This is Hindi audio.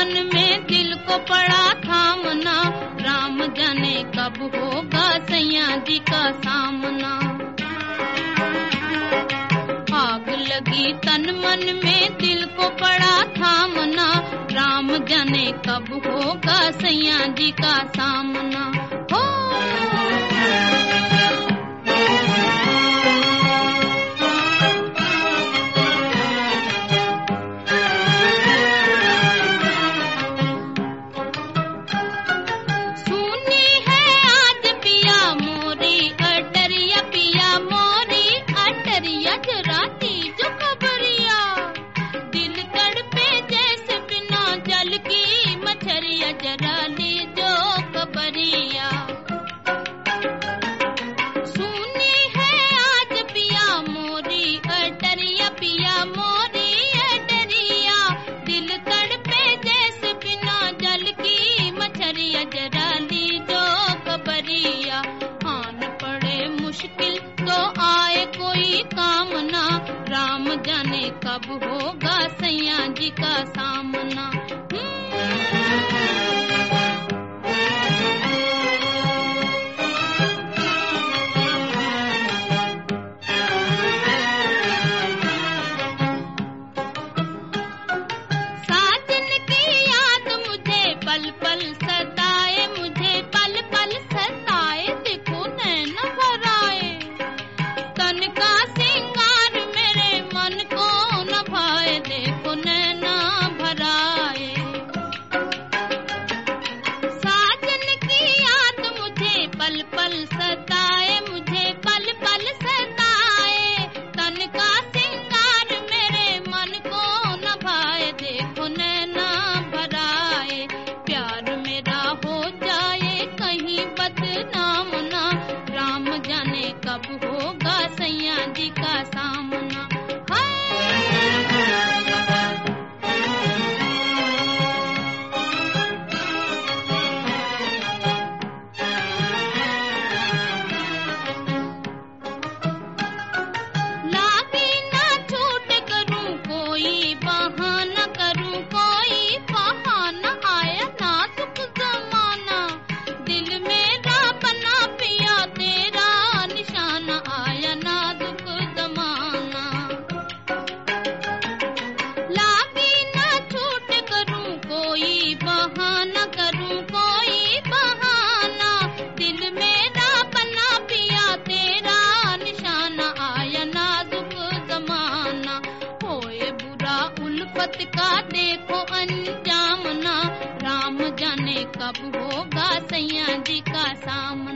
मन में दिल को पड़ा थामना, राम जाने कब होगा सैया जी का सामना। आग लगी तन मन में दिल को पड़ा थामना, राम जाने कब होगा सैया जी का सामना। हो जाने कब होगा सैया जी का सामना। साजन की याद मुझे पल पल सताए, मुझे पल पल सताए, देखो नैन भराए, तन का सिंगार मेरे मन को न भाए, देखो नैना भराए। साजन की याद मुझे पल पल सताए, मुझे पल पल सताए, तन का सिंगार मेरे मन को न भाए, देखो नैना भराए। प्यार मेरा हो जाए कहीं बदनाम ना, राम जाने कब होगा सैया जी का सामना। लागी ना छूट करूं कोई बहाना, करूं कोई बहाना, आया नाजुक जमाना, दिल मेरा बना पिया तेरा निशाना, आया नाजुक जमाना। लागी ना छूट करूं कोई बहाना, करूं कोई बहाना, दिल मेरा बना पिया तेरा निशाना, आया नाजुक जमाना। होए बुरा उल्फत का देखो अंजाम ना, राम जाने कब होगा सैया जी का सामना।